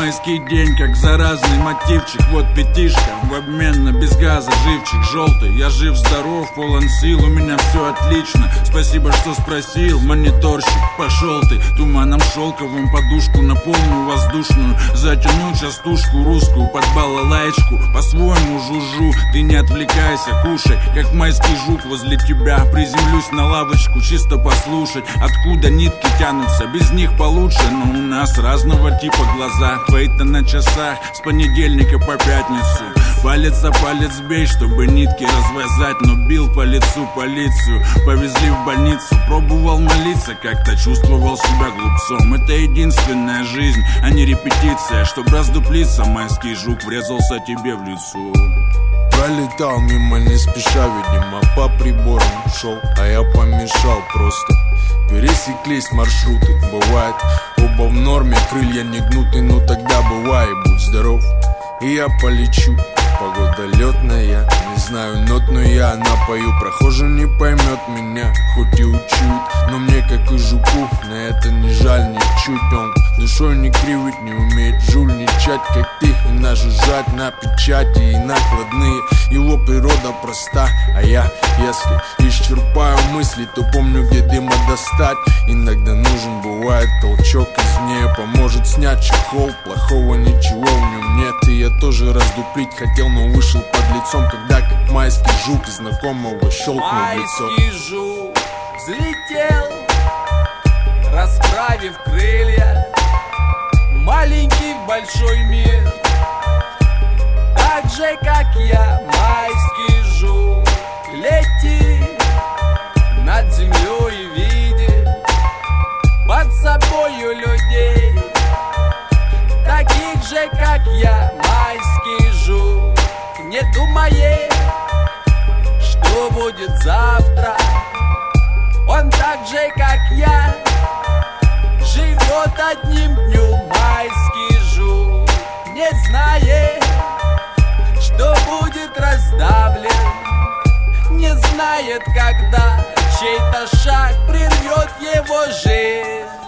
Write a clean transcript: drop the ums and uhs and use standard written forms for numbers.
майский день, как заразный мотивчик. Вот пятишка в обмен на без газа живчик желтый. Я жив-здоров, полон сил, у меня все отлично. Спасибо, что спросил, мониторщик. Пошел ты туманом шелковым, подушку на полную воздушную. Затяну частушку русскую под балалайчку. По-своему жужжу, ты не отвлекайся, кушай. Как майский жук возле тебя приземлюсь на лавочку, чисто послушать, откуда нитки тянутся. Без них получше, но у нас разного типа глаза. Твои-то на часах с понедельника по пятницу. Палец за палец бей, чтобы нитки развязать. Но бил по лицу полицию, повезли в больницу. Пробовал молиться, как-то чувствовал себя глупцом. Это единственная жизнь, а не репетиция. Чтоб раздуплиться, майский жук врезался тебе в лицо. Пролетал мимо не спеша, видимо, по приборам шел, а я помешал просто. Пересеклись маршруты, бывает, оба в норме, крылья не гнуты, ну тогда бывай, будь здоров. И я полечу, погода летная, не знаю нот, но я напою. Прохожий не поймет меня, хоть и учует, но мне, как и жуку, на это не жаль ничуть. Он душой не кривит, не умеет жульничать, как ты, и нажужжать на печати и накладные. Его природа проста, а я, если исчерпаю мысли, то помню, где дыма достать. Иногда нужен бывает толчок извне, поможет снять чехол, плохого ничего в нем нет. И я тоже раздуплить хотел, но вышел под лицом, когда как майский жук знакомого щелкнул в лицо. Майский жук взлетел, расправив крылья, маленький в большой мир. Так же, как я, майский жук, лети над землей и видит под собою людей, таких же, как я, майский жук, не думая, что будет завтра. Он так же, как я, живет одним днем, майский жук, не зная, что будет раздавлен, не знает, когда чей-то шаг прервет его жизнь.